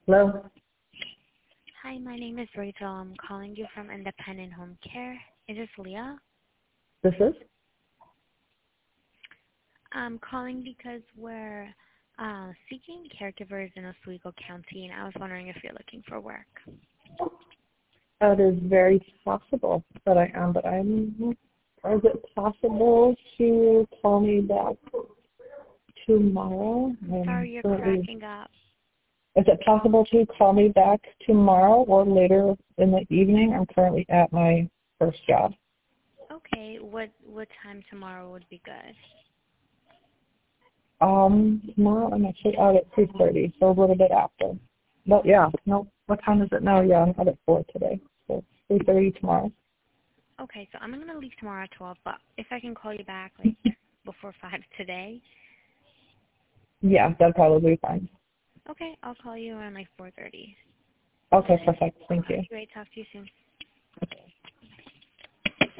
Hello, Hi, my name is Rachel. I'm calling you from Independent Home Care. Is this Leah? this is? I'm calling because we're seeking caregivers in Oswego County, and I was wondering if you're looking for work. That is very possible that I am, but is it possible to call me back tomorrow? Sorry, you're cracking up. Is it possible to call me back tomorrow or later in the evening? I'm currently at my first job. Okay, what time tomorrow would be good? Tomorrow I'm actually out at 2:30, so a little bit after. But yeah, no, what time is it now? Yeah, I'm out at 4 today, so 3:30 tomorrow. Okay, so I'm going to leave tomorrow at 12, but if I can call you back, before 5 today. Yeah, that'd probably be fine. Okay, I'll call you around 4:30. Okay, perfect. Thank you. Great, talk to you soon.